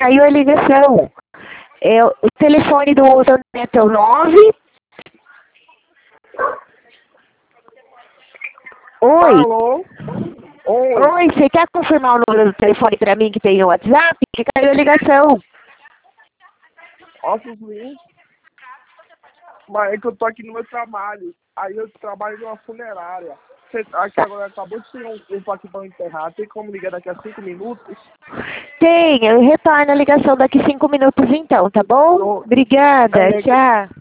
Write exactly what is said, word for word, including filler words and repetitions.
caiu a ligação. É, o telefone do Neto é o nove. Oi. Alô? Oi. Oi, você quer confirmar o número do telefone pra mim que tem no WhatsApp? Que caiu a ligação. Nossa, sim. Mas é que eu tô aqui no meu trabalho. Aí eu trabalho numa funerária. Você, aqui agora acabou de chegar um corpo aqui pra eu enterrar. Tem como ligar daqui a cinco minutos? Tem, eu retorno a ligação daqui cinco minutos então, tá bom? Tô- Obrigada, É, tchau.